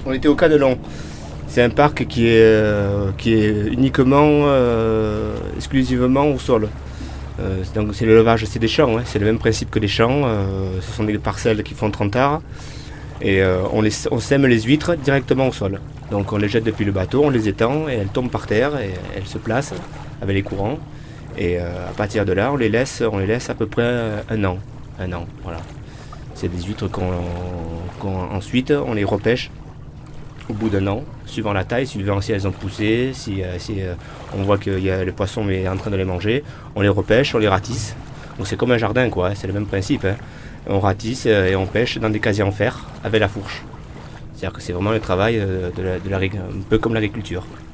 On était au Canelon. C'est un parc qui est uniquement, exclusivement au sol. Donc c'est l'élevage, c'est des champs, hein. C'est le même principe que les champs. Ce sont des parcelles qui font 30 arts. Et on sème les huîtres directement au sol. Donc on les jette depuis le bateau, on les étend et elles tombent par terre et elles se placent avec les courants. Et à partir de là, on les laisse à peu près un an. Voilà. C'est des huîtres ensuite on les repêche au bout d'un an, suivant la taille, suivant si elles ont poussé, si on voit que le poisson est en train de les manger, on les repêche, on les ratisse. Donc c'est comme un jardin, quoi, c'est le même principe. Hein. On ratisse et on pêche dans des casiers en fer avec la fourche. C'est-à-dire que c'est vraiment le travail un peu comme l'agriculture.